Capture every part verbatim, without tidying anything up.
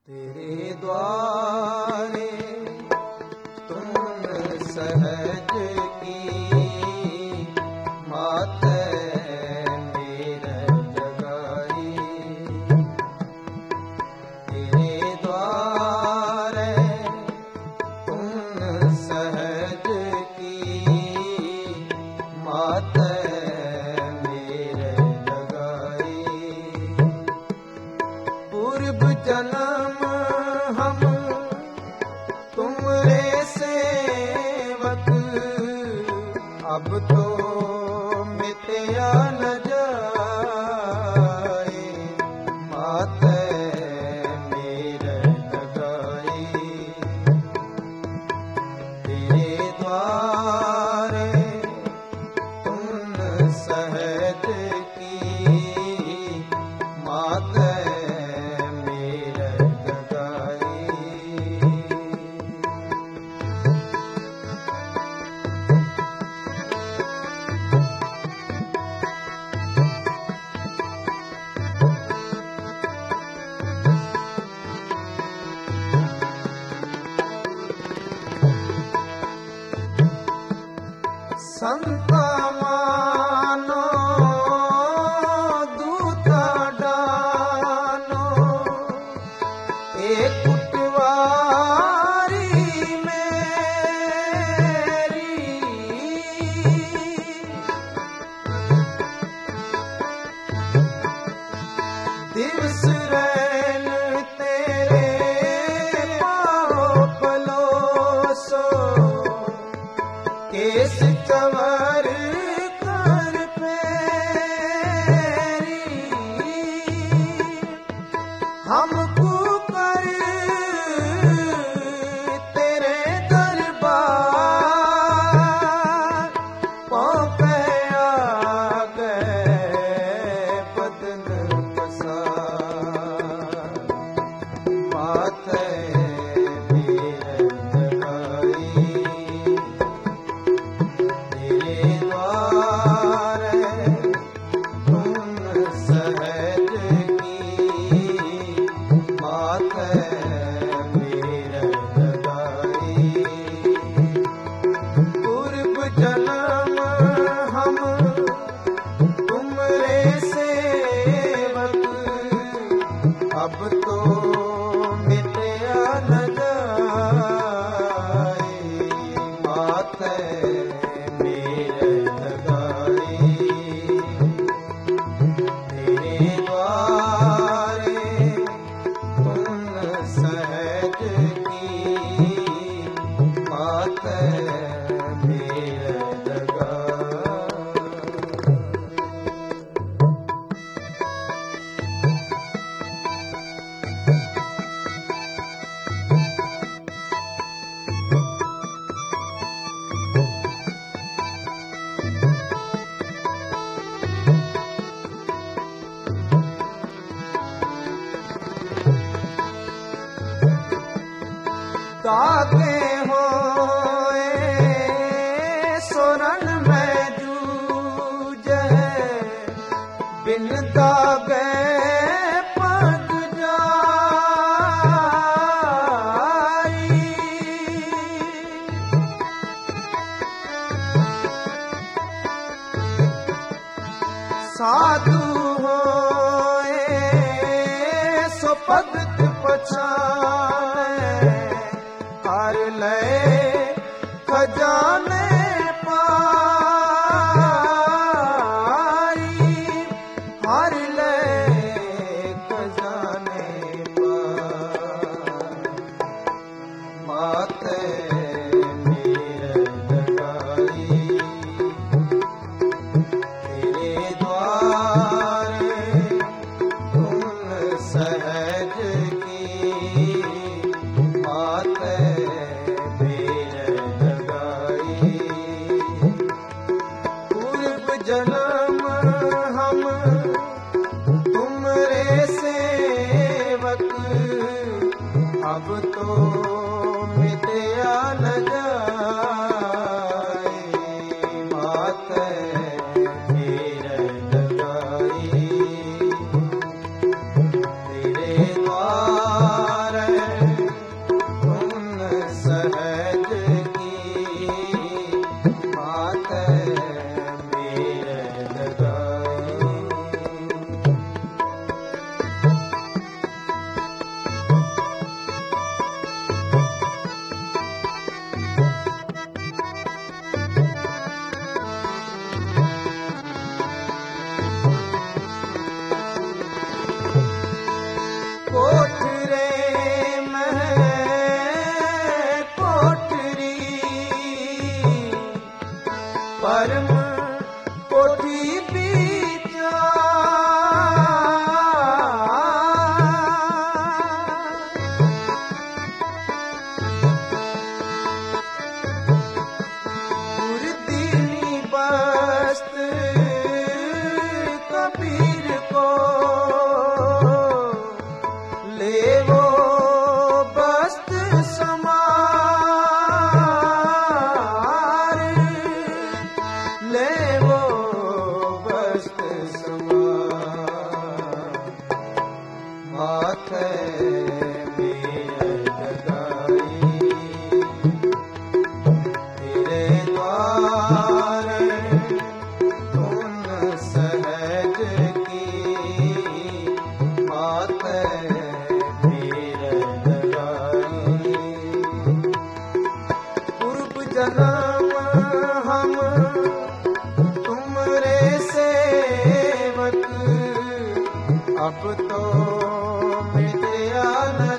तेरे द्वारे तुम सहज की मात मेरे जगाई। तेरे द्वारे तुम सहज की मात मेरे जगाई। पूर्व जन्म हम तुमरे सेवक, अब तो मिटया न जाए मात मेरे जगाई। तेरे द्वारे तुम सहज की मात संत मानो दूत डानो, एक कुटवारी मेरी। दिवस रैन तेरे पाँव पलोसो, केस चवर कर पैरी। हमको कर तेरे दरबार, पाँव पे आ गए बदन पसार। मात मेरे जगाई। तेरे द्वारे तुम सहज की मात मेरे जगाई। पूर्व जन्म हम तुमरे सेवक, अब तो मिटया न जाए मात मेरे जगाई। तेरे द्वारे तुम सहज की मात मेरे जगाई। दागे होए सोरन में जूझे, बिन दागे पग जाई। साधु होए सो भगत पछाए, हर ले खजाने पाई। हर ले खजाने पाई। मात मेरे जगाई। तेरे द्वारे तुम सहज की मात मेरे जगाई। पूर्व जन्म हम तुमरे सेवक, अब तो मिटया न जाए मात मेरे जगाई। तेरे द्वार अब तो मिटया न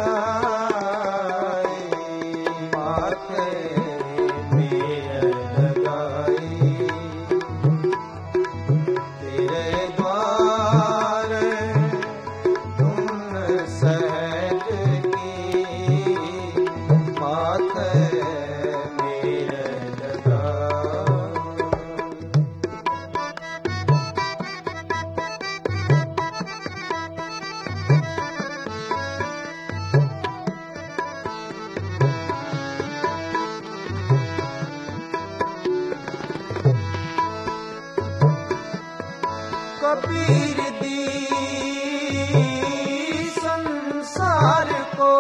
जाए, माथे मेर लगाई। तेरे द्वार तुम सहज की, माथे मेर लगाई। कबीर दी संसार को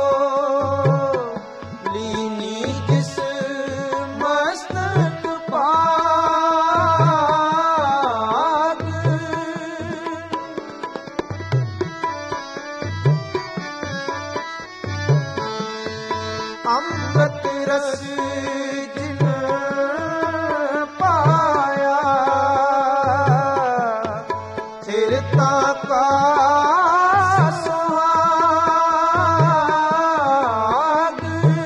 लीनी जिस मस्तक पाग, अमृत रस जिन पाया, स्थिरता का सुहाग,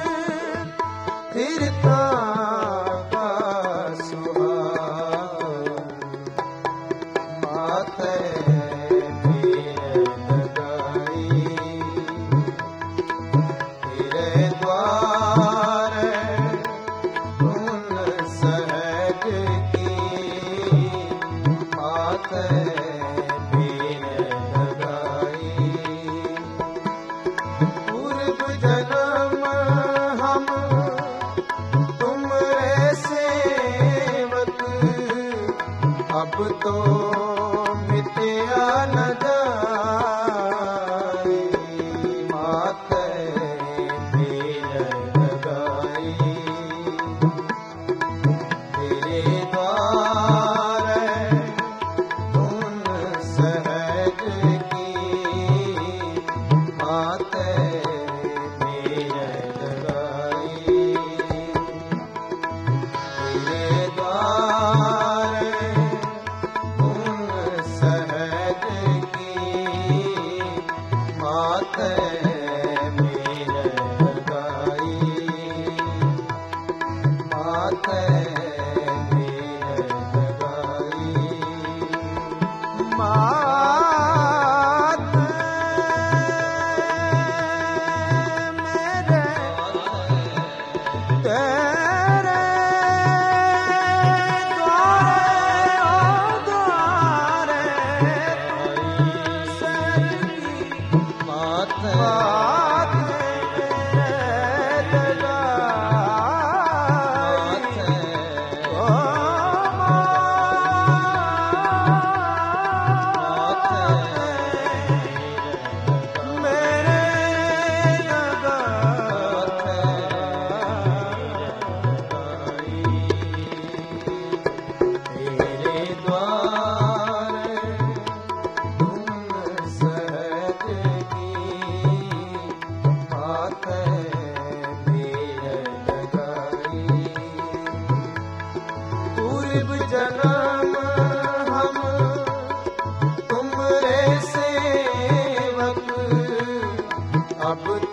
स्थिरता का सुहाग, माथे मेर लगाई। तेरे द्वार तुम सहज की, माथे अब तो मिटया न जाए, माथे मेर लगाई। तेरे द्वार तुम सहज की, माथे मेर लगाई। तेरे द्वार सहज की, माथे मेर लगाई। माथे मेर लगाई। माथे मेरे तेरे जन्म हम तुमरे सेवक, अब